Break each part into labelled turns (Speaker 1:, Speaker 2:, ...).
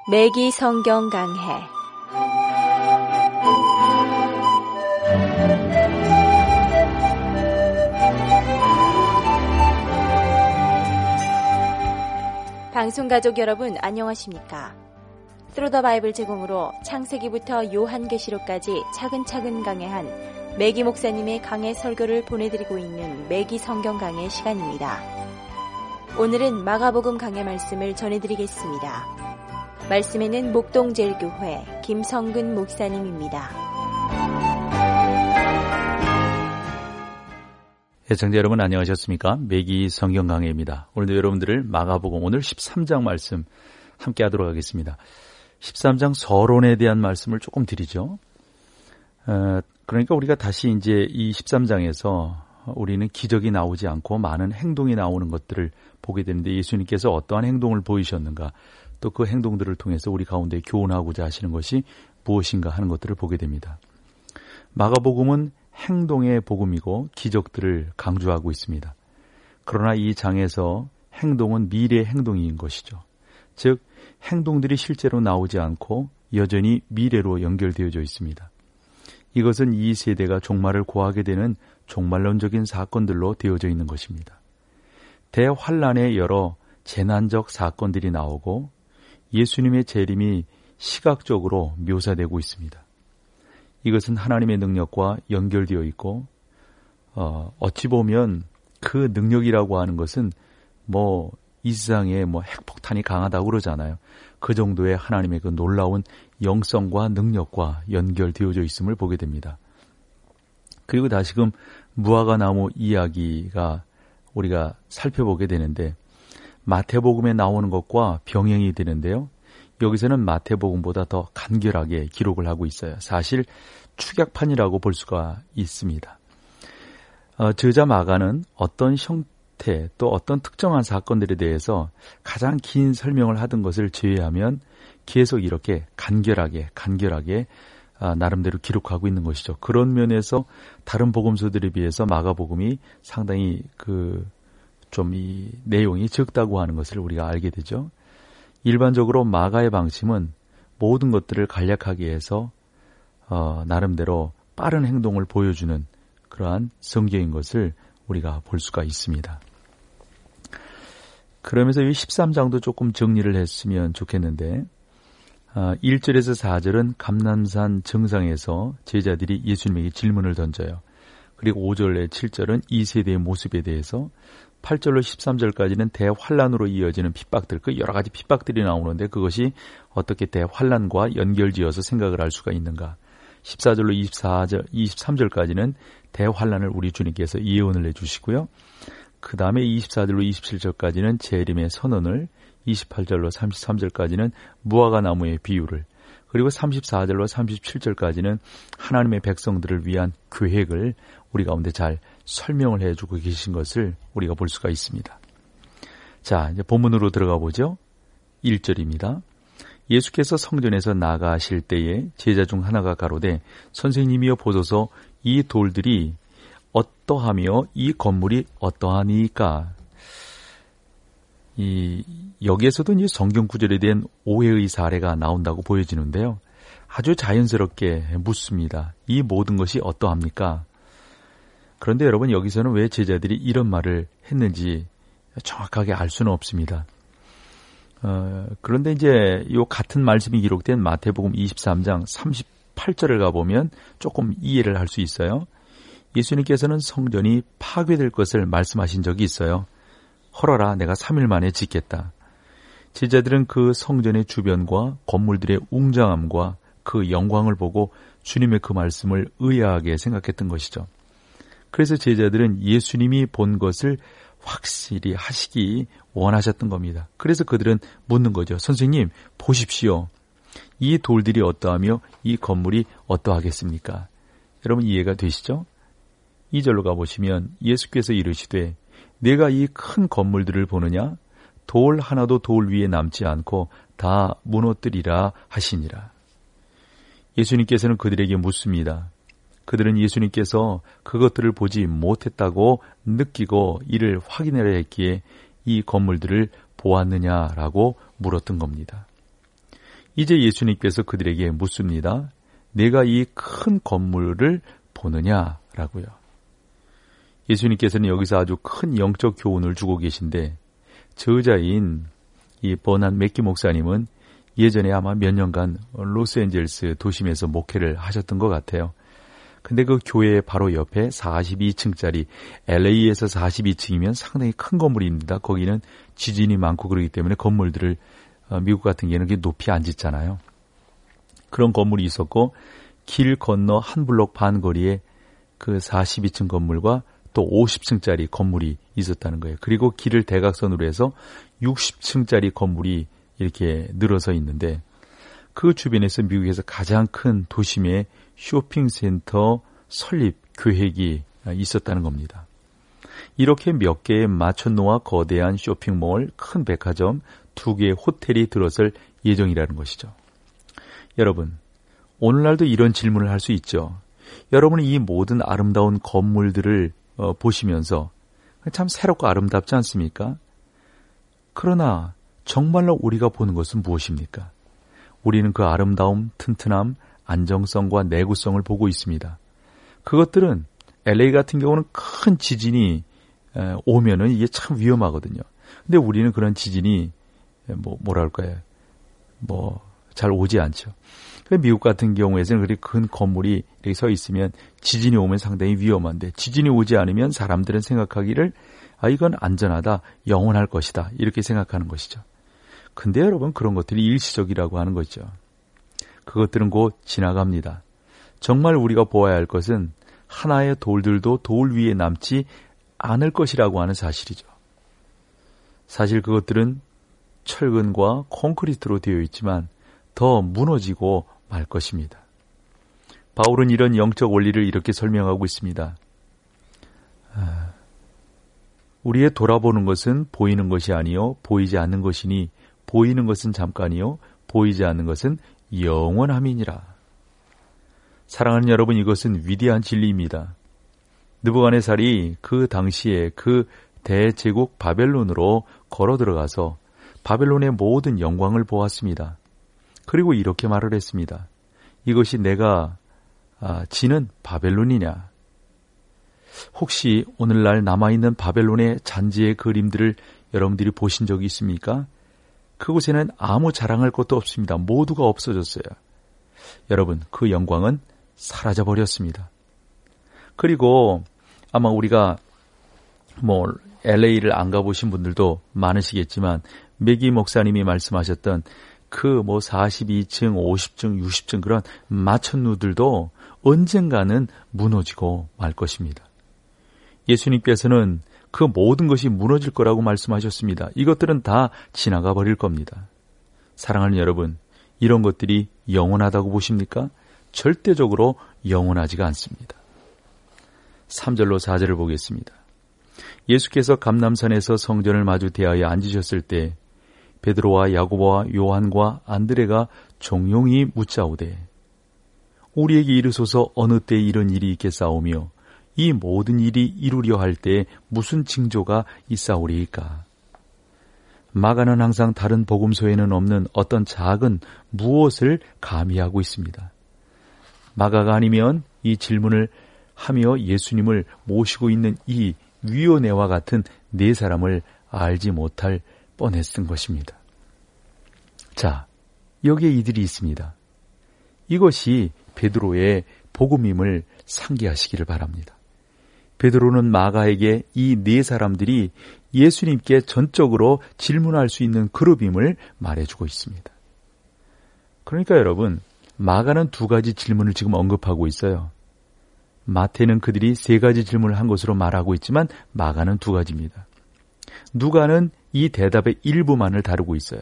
Speaker 1: 매기 성경 강해. 방송가족 여러분 안녕하십니까? Through the Bible 제공으로 창세기부터 요한계시록까지 차근차근 강해한 매기 목사님의 강해 설교를 보내드리고 있는 매기 성경 강해 시간입니다. 오늘은 마가복음 강해 말씀을 전해드리겠습니다. 말씀에는 목동제일교회 김성근 목사님입니다.
Speaker 2: 애청자 여러분 안녕하셨습니까? 매기 성경 강해입니다. 오늘도 여러분들을 마가복음 오늘 13장 말씀 함께 하도록 하겠습니다. 13장 서론에 대한 말씀을 조금 드리죠. 그러니까 우리가 다시 이제 이 13장에서 우리는 기적이 나오지 않고 많은 행동이 나오는 것들을 보게 되는데 예수님께서 어떠한 행동을 보이셨는가, 또 그 행동들을 통해서 우리 가운데 교훈하고자 하시는 것이 무엇인가 하는 것들을 보게 됩니다. 마가복음은 행동의 복음이고 기적들을 강조하고 있습니다. 그러나 이 장에서 행동은 미래의 행동인 것이죠. 즉 행동들이 실제로 나오지 않고 여전히 미래로 연결되어져 있습니다. 이것은 이 세대가 종말을 고하게 되는 종말론적인 사건들로 되어져 있는 것입니다. 대환란의 여러 재난적 사건들이 나오고 예수님의 재림이 시각적으로 묘사되고 있습니다. 이것은 하나님의 능력과 연결되어 있고 어찌 보면 그 능력이라고 하는 것은 이 세상에 핵폭탄이 강하다고 그러잖아요. 그 정도의 하나님의 그 놀라운 영성과 능력과 연결되어져 있음을 보게 됩니다. 그리고 다시금 무화과 나무 이야기가 우리가 살펴보게 되는데 마태복음에 나오는 것과 병행이 되는데요. 여기서는 마태복음보다 더 간결하게 기록을 하고 있어요. 사실 축약판이라고 볼 수가 있습니다. 저자 마가는 어떤 형태 또 어떤 특정한 사건들에 대해서 가장 긴 설명을 하던 것을 제외하면 계속 이렇게 간결하게 나름대로 기록하고 있는 것이죠. 그런 면에서 다른 복음서들에 비해서 마가복음이 상당히 이 내용이 적다고 하는 것을 우리가 알게 되죠. 일반적으로 마가의 방침은 모든 것들을 간략하게 해서 나름대로 빠른 행동을 보여주는 그러한 성경인 것을 우리가 볼 수가 있습니다. 그러면서 이 13장도 조금 정리를 했으면 좋겠는데 1절에서 4절은 감람산 정상에서 제자들이 예수님에게 질문을 던져요. 그리고 5절에 7절은 이 세대의 모습에 대해서, 8절로 13절까지는 대환란으로 이어지는 핍박들, 그 여러 가지 핍박들이 나오는데 그것이 어떻게 대환란과 연결지어서 생각을 할 수가 있는가. 14절로 23절까지는 대환란을 우리 주님께서 예언을 해주시고요. 그 다음에 24절로 27절까지는 재림의 선언을, 28절로 33절까지는 무화과 나무의 비유를, 그리고 34절로 37절까지는 하나님의 백성들을 위한 계획을 우리 가운데 잘 설명을 해주고 계신 것을 우리가 볼 수가 있습니다. 자, 이제 본문으로 들어가 보죠. 1절입니다. 예수께서 성전에서 나가실 때에 제자 중 하나가 가로되 선생님이여 보소서 이 돌들이 어떠하며 이 건물이 어떠하니까. 여기에서도 이제 성경 구절에 대한 오해의 사례가 나온다고 보여지는데요. 아주 자연스럽게 묻습니다. 이 모든 것이 어떠합니까? 그런데 여러분, 여기서는 왜 제자들이 이런 말을 했는지 정확하게 알 수는 없습니다. 그런데 이제 이 같은 말씀이 기록된 마태복음 23장 38절을 가보면 조금 이해를 할 수 있어요. 예수님께서는 성전이 파괴될 것을 말씀하신 적이 있어요. 헐어라, 내가 3일 만에 짓겠다. 제자들은 그 성전의 주변과 건물들의 웅장함과 그 영광을 보고 주님의 그 말씀을 의아하게 생각했던 것이죠. 그래서 제자들은 예수님이 본 것을 확실히 하시기 원하셨던 겁니다. 그래서 그들은 묻는 거죠. 선생님, 보십시오. 이 돌들이 어떠하며 이 건물이 어떠하겠습니까? 여러분 이해가 되시죠? 2절로 가보시면 예수께서 이르시되 내가 이 큰 건물들을 보느냐? 돌 하나도 돌 위에 남지 않고 다 무너뜨리라 하시니라. 예수님께서는 그들에게 묻습니다. 그들은 예수님께서 그것들을 보지 못했다고 느끼고 이를 확인하려 했기에 이 건물들을 보았느냐라고 물었던 겁니다. 이제 예수님께서 그들에게 묻습니다. 내가 이 큰 건물을 보느냐라고요. 예수님께서는 여기서 아주 큰 영적 교훈을 주고 계신데 저자인 이 버난 맥기 목사님은 예전에 아마 몇 년간 로스앤젤레스 도심에서 목회를 하셨던 것 같아요. 근데 그 교회 바로 옆에 42층짜리 LA에서 42층이면 상당히 큰 건물입니다. 거기는 지진이 많고 그러기 때문에 건물들을 미국 같은 경우는 높이 안 짓잖아요. 그런 건물이 있었고 길 건너 한 블록 반 거리에 그 42층 건물과 또 50층짜리 건물이 있었다는 거예요. 그리고 길을 대각선으로 해서 60층짜리 건물이 이렇게 늘어서 있는데 그 주변에서 미국에서 가장 큰 도심의 쇼핑센터 설립 계획이 있었다는 겁니다. 이렇게 몇 개의 마천루와 거대한 쇼핑몰, 큰 백화점, 2개의 호텔이 들어설 예정이라는 것이죠. 여러분, 오늘날도 이런 질문을 할 수 있죠. 여러분이 이 모든 아름다운 건물들을 보시면서 참 새롭고 아름답지 않습니까? 그러나 정말로 우리가 보는 것은 무엇입니까? 우리는 그 아름다움, 튼튼함, 안정성과 내구성을 보고 있습니다. 그것들은 LA 같은 경우는 큰 지진이 오면은 이게 참 위험하거든요. 근데 우리는 그런 지진이 잘 오지 않죠. 미국 같은 경우에는 그렇게 큰 건물이 이렇게 서 있으면 지진이 오면 상당히 위험한데 지진이 오지 않으면 사람들은 생각하기를 이건 안전하다, 영원할 것이다 이렇게 생각하는 것이죠. 근데 여러분 그런 것들이 일시적이라고 하는 거죠. 그것들은 곧 지나갑니다. 정말 우리가 보아야 할 것은 하나의 돌들도 돌 위에 남지 않을 것이라고 하는 사실이죠. 사실 그것들은 철근과 콘크리트로 되어 있지만 더 무너지고 말 것입니다. 바울은 이런 영적 원리를 이렇게 설명하고 있습니다. 우리의 돌아보는 것은 보이는 것이 아니요 보이지 않는 것이니 보이는 것은 잠깐이요 보이지 않는 것은 영원함이니라. 사랑하는 여러분, 이것은 위대한 진리입니다. 느부갓네살이 그 당시에 그 대제국 바벨론으로 걸어 들어가서 바벨론의 모든 영광을 보았습니다. 그리고 이렇게 말을 했습니다. 이것이 내가 지는 바벨론이냐? 혹시 오늘날 남아있는 바벨론의 잔지의 그림들을 여러분들이 보신 적이 있습니까? 그곳에는 아무 자랑할 것도 없습니다. 모두가 없어졌어요. 여러분, 그 영광은 사라져버렸습니다. 그리고 아마 우리가 LA를 안 가보신 분들도 많으시겠지만 맥기 목사님이 말씀하셨던 그 42층, 50층, 60층 그런 마천루들도 언젠가는 무너지고 말 것입니다. 예수님께서는 그 모든 것이 무너질 거라고 말씀하셨습니다. 이것들은 다 지나가 버릴 겁니다. 사랑하는 여러분, 이런 것들이 영원하다고 보십니까? 절대적으로 영원하지가 않습니다. 3절로 4절을 보겠습니다. 예수께서 감람산에서 성전을 마주 대하여 앉으셨을 때 베드로와 야고보와 요한과 안드레가 종용이 묻자오되 우리에게 이르소서 어느 때 이런 일이 있겠사오며 이 모든 일이 이루려 할 때 무슨 징조가 있사오리이까. 마가는 항상 다른 복음서에는 없는 어떤 작은 무엇을 가미하고 있습니다. 마가가 아니면 이 질문을 하며 예수님을 모시고 있는 이 위원회와 같은 네 사람을 알지 못할 뻔했던 것입니다. 자, 여기에 이들이 있습니다. 이것이 베드로의 복음임을 상기하시기를 바랍니다. 베드로는 마가에게 이 네 사람들이 예수님께 전적으로 질문할 수 있는 그룹임을 말해주고 있습니다. 그러니까 여러분, 마가는 2가지 질문을 지금 언급하고 있어요. 마태는 그들이 3가지 질문을 한 것으로 말하고 있지만 마가는 2가지입니다. 누가는 이 대답의 일부만을 다루고 있어요.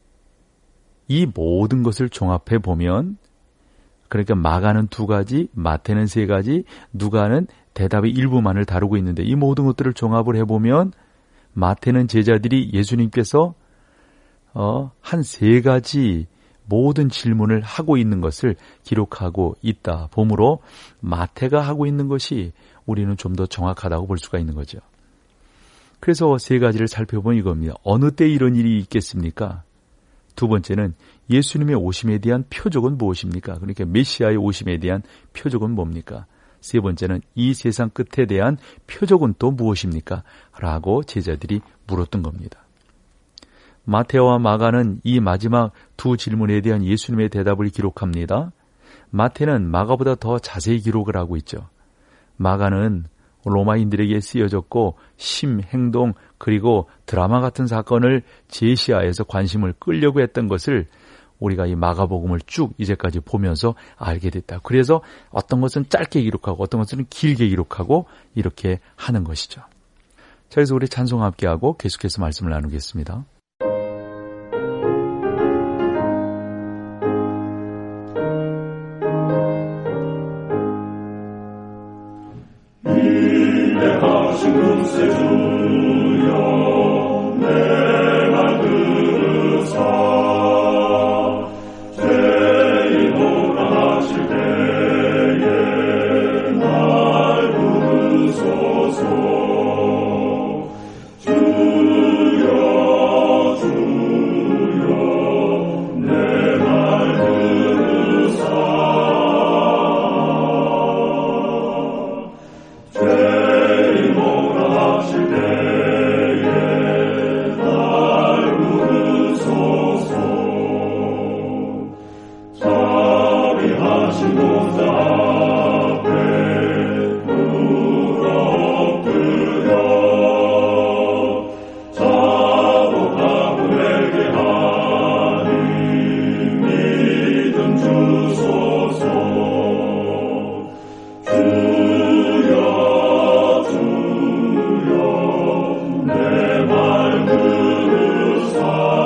Speaker 2: 이 모든 것을 종합해 보면, 그러니까 마가는 2가지, 마태는 3가지, 누가는 대답의 일부만을 다루고 있는데 이 모든 것들을 종합을 해보면 마태는 제자들이 예수님께서 한 3가지 모든 질문을 하고 있는 것을 기록하고 있다 보므로 마태가 하고 있는 것이 우리는 좀 더 정확하다고 볼 수가 있는 거죠. 그래서 3가지를 살펴보면 이겁니다. 어느 때 이런 일이 있겠습니까? 2번째는 예수님의 오심에 대한 표적은 무엇입니까? 그러니까 메시아의 오심에 대한 표적은 뭡니까? 세 번째는 이 세상 끝에 대한 표적은 또 무엇입니까? 라고 제자들이 물었던 겁니다. 마태와 마가는 이 마지막 두 질문에 대한 예수님의 대답을 기록합니다. 마태는 마가보다 더 자세히 기록을 하고 있죠. 마가는 로마인들에게 쓰여졌고 심, 행동, 그리고 드라마 같은 사건을 제시하여서 관심을 끌려고 했던 것을 우리가 이 마가복음을 쭉 이제까지 보면서 알게 됐다. 그래서 어떤 것은 짧게 기록하고 어떤 것은 길게 기록하고 이렇게 하는 것이죠. 자, 그래서 우리 찬송 함께하고 계속해서 말씀을 나누겠습니다.
Speaker 3: 인내하신 구세주여 내 말 들으사 죄인오라 하실 때에 날 부르소서. 주여 주여 내 말 들으사 죄인오라 하실 때에 날 부르소서. 자비하신 보좌 앞에 물어 엎드려 자복하고 회개하니 믿음 주소서. 주여 주여 내 말 들으사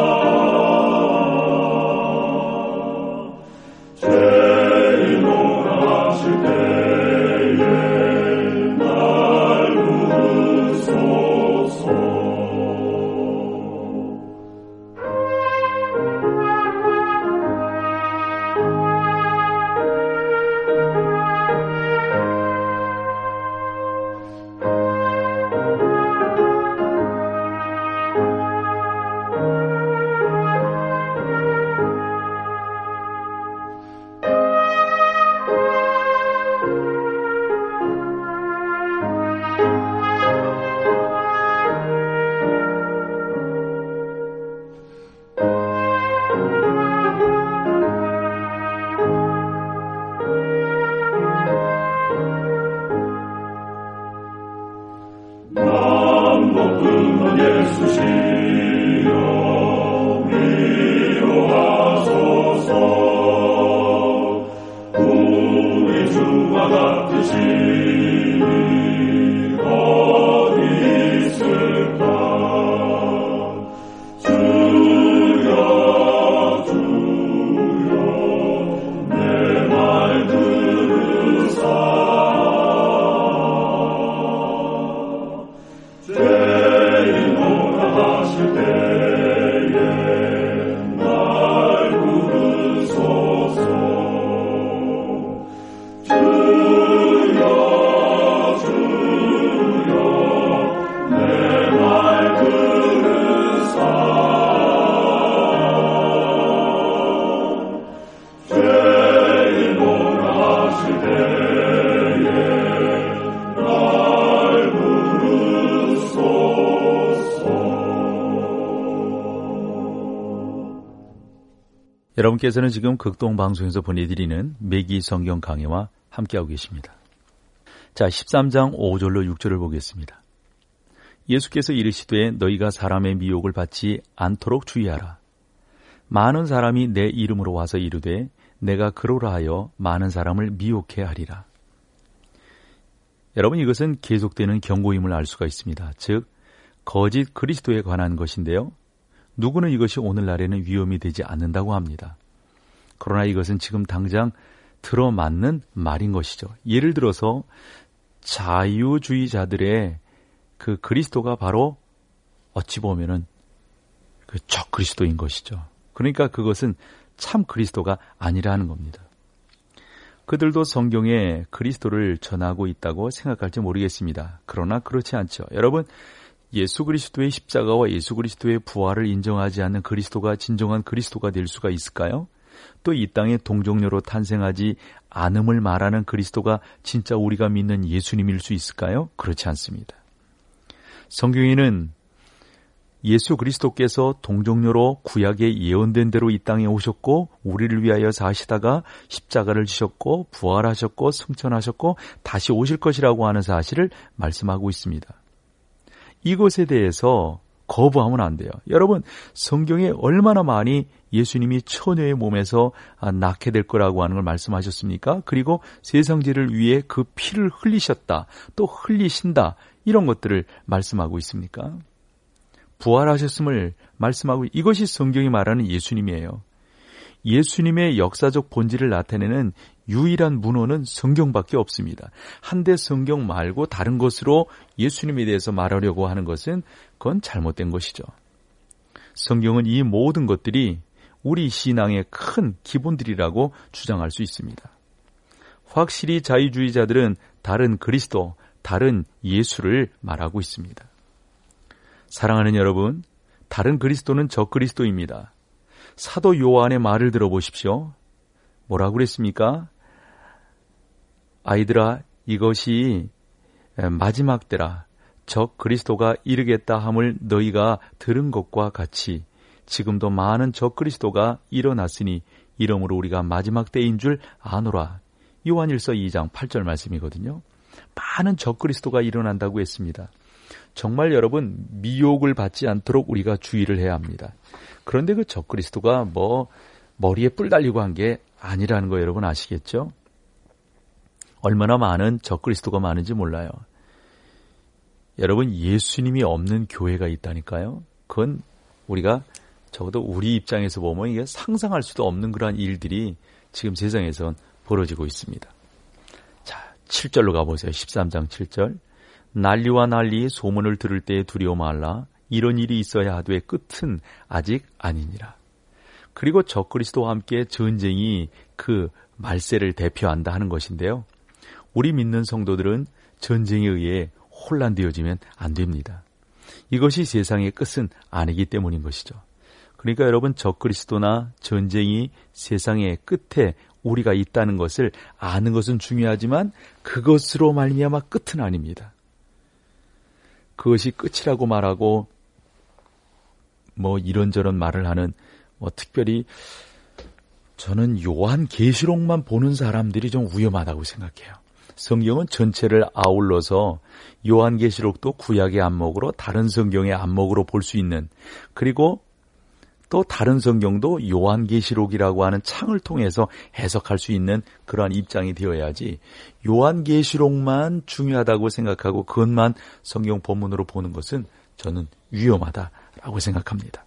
Speaker 3: 죄인오라 하실 때에 날 부르소서. 맘 높은 건 예수시여 위로하소서. 우리 주와 같으신 이 어디 있을까. 주여 주여 내 말 들으사 죄인오라 하실 때에 날 부르소서. 주여 주여 내 말 들으사 죄인오라 하실 때에 날 부르소서.
Speaker 2: 여러분께서는 지금 극동방송에서 보내드리는 매기 성경 강해와 함께하고 계십니다. 자, 13장 5절로 6절을 보겠습니다. 예수께서 이르시되 너희가 사람의 미혹을 받지 않도록 주의하라. 많은 사람이 내 이름으로 와서 이르되 내가 그러라 하여 많은 사람을 미혹해 하리라. 여러분, 이것은 계속되는 경고임을 알 수가 있습니다. 즉 거짓 그리스도에 관한 것인데요. 누구는 이것이 오늘날에는 위험이 되지 않는다고 합니다. 그러나 이것은 지금 당장 들어맞는 말인 것이죠. 예를 들어서 자유주의자들의 그 그리스도가 바로 어찌 보면은 그 적 그리스도인 것이죠. 그러니까 그것은 참 그리스도가 아니라는 겁니다. 그들도 성경에 그리스도를 전하고 있다고 생각할지 모르겠습니다. 그러나 그렇지 않죠. 여러분, 예수 그리스도의 십자가와 예수 그리스도의 부활을 인정하지 않는 그리스도가 진정한 그리스도가 될 수가 있을까요? 또 이 땅에 동정녀로 탄생하지 않음을 말하는 그리스도가 진짜 우리가 믿는 예수님일 수 있을까요? 그렇지 않습니다. 성경에는 예수 그리스도께서 동정녀로 구약에 예언된 대로 이 땅에 오셨고 우리를 위하여 사시다가 십자가를 지셨고 부활하셨고 승천하셨고 다시 오실 것이라고 하는 사실을 말씀하고 있습니다. 이것에 대해서 거부하면 안 돼요. 여러분, 성경에 얼마나 많이 예수님이 처녀의 몸에서 낳게 될 거라고 하는 걸 말씀하셨습니까? 그리고 세상죄를 위해 그 피를 흘리셨다, 또 흘리신다, 이런 것들을 말씀하고 있습니까? 부활하셨음을 말씀하고, 이것이 성경이 말하는 예수님이에요. 예수님의 역사적 본질을 나타내는 유일한 문헌은 성경밖에 없습니다. 한데 성경 말고 다른 것으로 예수님에 대해서 말하려고 하는 것은 그건 잘못된 것이죠. 성경은 이 모든 것들이 우리 신앙의 큰 기본들이라고 주장할 수 있습니다. 확실히 자유주의자들은 다른 그리스도, 다른 예수를 말하고 있습니다. 사랑하는 여러분, 다른 그리스도는 저 그리스도입니다. 사도 요한의 말을 들어보십시오. 뭐라고 그랬습니까? 아이들아, 이것이 마지막 때라. 저 그리스도가 이르겠다 함을 너희가 들은 것과 같이 지금도 많은 저 그리스도가 일어났으니 이러므로 우리가 마지막 때인 줄 아노라. 요한일서 2장 8절 말씀이거든요. 많은 저 그리스도가 일어난다고 했습니다. 정말 여러분, 미혹을 받지 않도록 우리가 주의를 해야 합니다. 그런데 그 저 그리스도가 머리에 뿔 달리고 한 게 아니라는 거 여러분 아시겠죠? 얼마나 많은 저 그리스도가 많은지 몰라요. 여러분, 예수님이 없는 교회가 있다니까요. 그건 우리가 적어도 우리 입장에서 보면 이게 상상할 수도 없는 그러한 일들이 지금 세상에선 벌어지고 있습니다. 자, 7절로 가보세요. 13장 7절. 난리와 난리의 소문을 들을 때에 두려워 말라. 이런 일이 있어야 하되 끝은 아직 아니니라. 그리고 적그리스도와 함께 전쟁이 그 말세를 대표한다 하는 것인데요. 우리 믿는 성도들은 전쟁에 의해 혼란되어지면 안 됩니다. 이것이 세상의 끝은 아니기 때문인 것이죠. 그러니까 여러분, 적그리스도나 전쟁이 세상의 끝에 우리가 있다는 것을 아는 것은 중요하지만 그것으로 말미암아 끝은 아닙니다. 그것이 끝이라고 말하고 이런저런 말을 하는 특별히 저는 요한계시록만 보는 사람들이 좀 위험하다고 생각해요. 성경은 전체를 아울러서 요한계시록도 구약의 안목으로 다른 성경의 안목으로 볼 수 있는, 그리고 또 다른 성경도 요한계시록이라고 하는 창을 통해서 해석할 수 있는 그러한 입장이 되어야지 요한계시록만 중요하다고 생각하고 그것만 성경 본문으로 보는 것은 저는 위험하다라고 생각합니다.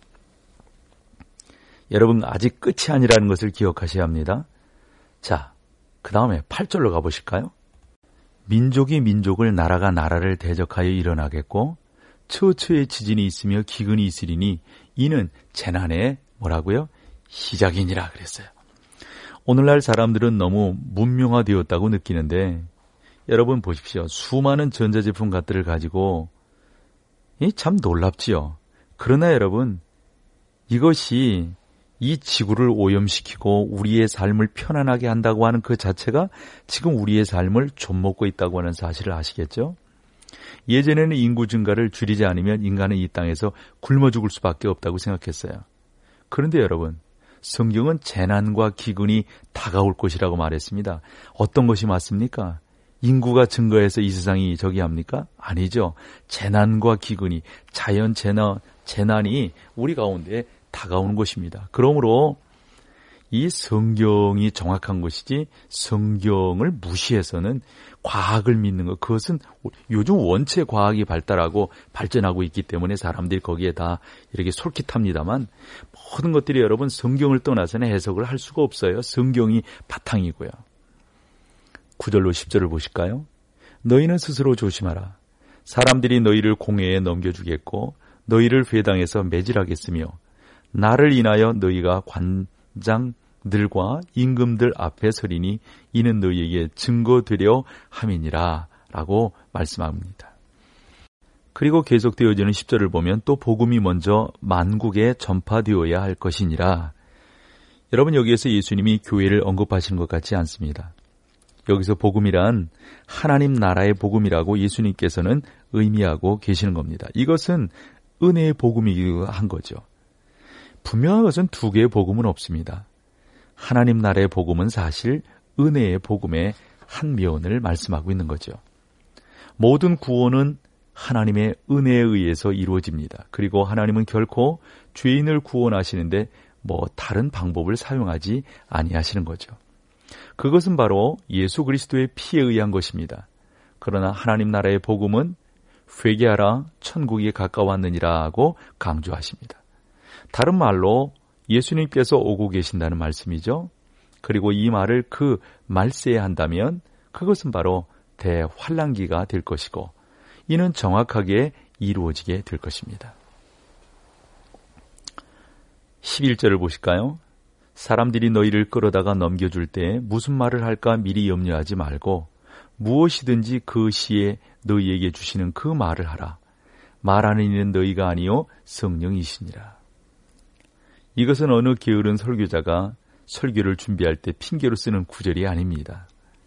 Speaker 2: 여러분, 아직 끝이 아니라는 것을 기억하셔야 합니다. 자, 그 다음에 8절로 가보실까요? 민족이 민족을, 나라가 나라를 대적하여 일어나겠고 처처의 지진이 있으며 기근이 있으리니 이는 재난의 뭐라고요? 시작이니라 그랬어요. 오늘날 사람들은 너무 문명화되었다고 느끼는데 여러분 보십시오. 수많은 전자제품 같들을 가지고 참 놀랍지요. 그러나 여러분, 이것이 이 지구를 오염시키고 우리의 삶을 편안하게 한다고 하는 그 자체가 지금 우리의 삶을 좀먹고 있다고 하는 사실을 아시겠죠? 예전에는 인구 증가를 줄이지 않으면 인간은 이 땅에서 굶어 죽을 수밖에 없다고 생각했어요. 그런데 여러분, 성경은 재난과 기근이 다가올 것이라고 말했습니다. 어떤 것이 맞습니까? 인구가 증가해서 이 세상이 저기 합니까? 아니죠. 재난과 기근이, 자연 재난이 우리 가운데 다가오는 것입니다. 그러므로 이 성경이 정확한 것이지 성경을 무시해서는 과학을 믿는 것, 그것은 요즘 원체 과학이 발달하고 발전하고 있기 때문에 사람들이 거기에 다 이렇게 솔깃합니다만 모든 것들이 여러분 성경을 떠나서는 해석을 할 수가 없어요. 성경이 바탕이고요. 9절로 10절을 보실까요? 너희는 스스로 조심하라. 사람들이 너희를 공회에 넘겨주겠고 너희를 회당에서 매질하겠으며 나를 인하여 너희가 관장들과 임금들 앞에 서리니 이는 너희에게 증거되려 함이니라 라고 말씀합니다. 그리고 계속되어지는 10절을 보면 또 복음이 먼저 만국에 전파되어야 할 것이니라. 여러분, 여기에서 예수님이 교회를 언급하신 것 같지 않습니다. 여기서 복음이란 하나님 나라의 복음이라고 예수님께서는 의미하고 계시는 겁니다. 이것은 은혜의 복음이기도 한 거죠. 분명한 것은 두 개의 복음은 없습니다. 하나님 나라의 복음은 사실 은혜의 복음의 한 면을 말씀하고 있는 거죠. 모든 구원은 하나님의 은혜에 의해서 이루어집니다. 그리고 하나님은 결코 죄인을 구원하시는데 다른 방법을 사용하지 아니하시는 거죠. 그것은 바로 예수 그리스도의 피에 의한 것입니다. 그러나 하나님 나라의 복음은 회개하라 천국이 가까웠느니라고 강조하십니다. 다른 말로 예수님께서 오고 계신다는 말씀이죠. 그리고 이 말을 그 말세에 한다면 그것은 바로 대환란기가 될 것이고 이는 정확하게 이루어지게 될 것입니다. 11절을 보실까요? 사람들이 너희를 끌어다가 넘겨줄 때 무슨 말을 할까 미리 염려하지 말고 무엇이든지 그 시에 너희에게 주시는 그 말을 하라. 말하는 이는 너희가 아니요 성령이시니라. 이것은 어느 게으른 설교자가 설교를 준비할 때 핑계로 쓰는 구절이 아닙니다.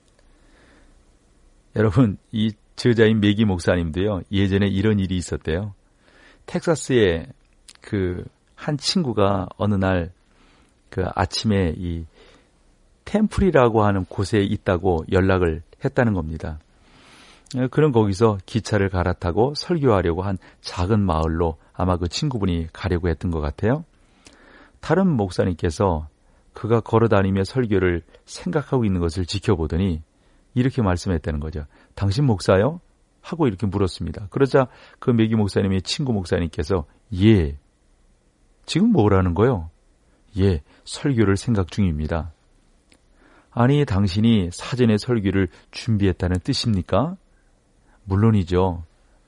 Speaker 2: 여러분, 이 저자인 매기 목사님도요, 예전에 이런 일이 있었대요. 텍사스에 한 친구가 어느 날 아침에 이 템플이라고 하는 곳에 있다고 연락을 했다는 겁니다. 그럼 거기서 기차를 갈아타고 설교하려고 한 작은 마을로 아마 그 친구분이 가려고 했던 것 같아요. 다른 목사님께서 그가 걸어다니며 설교를 생각하고 있는 것을 지켜보더니 이렇게 말씀했다는 거죠. 당신 목사요? 하고 이렇게 물었습니다. 그러자 그 매기 목사님의 친구 목사님께서 예. 지금 뭐라는 거요? 예, 설교를 생각 중입니다. 아니, 당신이 사전에 설교를 준비했다는 뜻입니까? 물론이죠.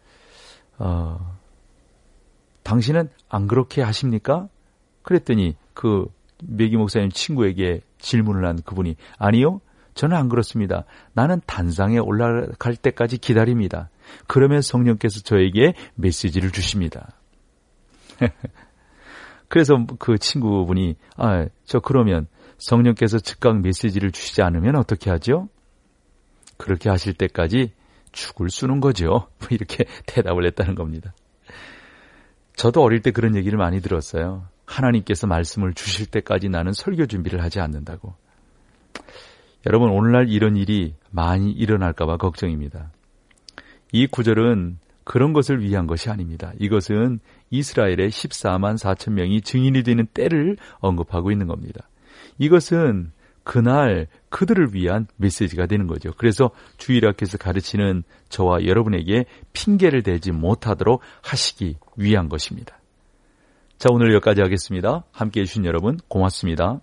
Speaker 2: 당신은 안 그렇게 하십니까? 그랬더니 그 매기 목사님 친구에게 질문을 한 그분이 아니요, 저는 안 그렇습니다. 나는 단상에 올라갈 때까지 기다립니다. 그러면 성령께서 저에게 메시지를 주십니다. 그래서 그 친구분이 저 그러면 성령께서 즉각 메시지를 주시지 않으면 어떻게 하죠? 그렇게 하실 때까지 죽을 쓰는 거죠. 이렇게 대답을 했다는 겁니다. 저도 어릴 때 그런 얘기를 많이 들었어요. 하나님께서 말씀을 주실 때까지 나는 설교 준비를 하지 않는다고. 여러분, 오늘날 이런 일이 많이 일어날까 봐 걱정입니다. 이 구절은 그런 것을 위한 것이 아닙니다. 이것은 이스라엘의 14만 4천 명이 증인이 되는 때를 언급하고 있는 겁니다. 이것은 그날 그들을 위한 메시지가 되는 거죠. 그래서 주일학교에서 가르치는 저와 여러분에게 핑계를 대지 못하도록 하시기 위한 것입니다. 자, 오늘 여기까지 하겠습니다. 함께해 주신 여러분 고맙습니다.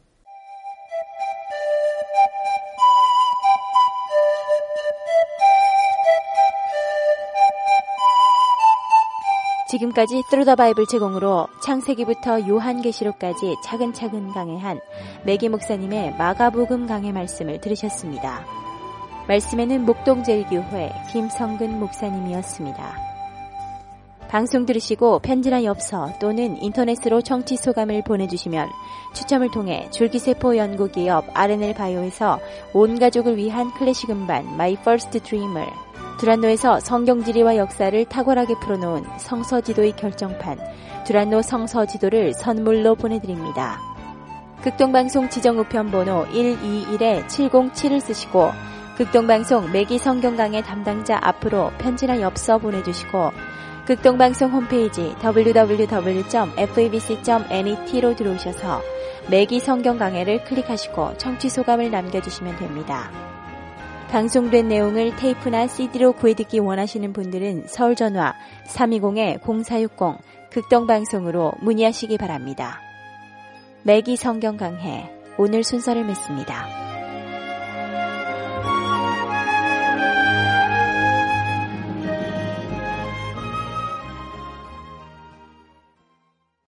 Speaker 1: 지금까지 Through the Bible 제공으로 창세기부터 요한계시록까지 차근차근 강해한 매기 목사님의 마가복음 강해 말씀을 들으셨습니다. 말씀에는 목동제일교회 김성근 목사님이었습니다. 방송 들으시고 편지나 엽서 또는 인터넷으로 청취 소감을 보내주시면 추첨을 통해 줄기세포 연구기업 R&L 바이오에서 온 가족을 위한 클래식 음반 My First Dream을, 두란노에서 성경지리와 역사를 탁월하게 풀어놓은 성서지도의 결정판 두란노 성서지도를 선물로 보내드립니다. 극동방송 지정우편 번호 121-707을 쓰시고 극동방송 매기 성경강의 담당자 앞으로 편지나 엽서 보내주시고 극동방송 홈페이지 www.fabc.net로 들어오셔서 매기 성경강해를 클릭하시고 청취소감을 남겨주시면 됩니다. 방송된 내용을 테이프나 CD로 구해듣기 원하시는 분들은 서울전화 320-0460 극동방송으로 문의하시기 바랍니다. 매기 성경강해 오늘 순서를 맺습니다.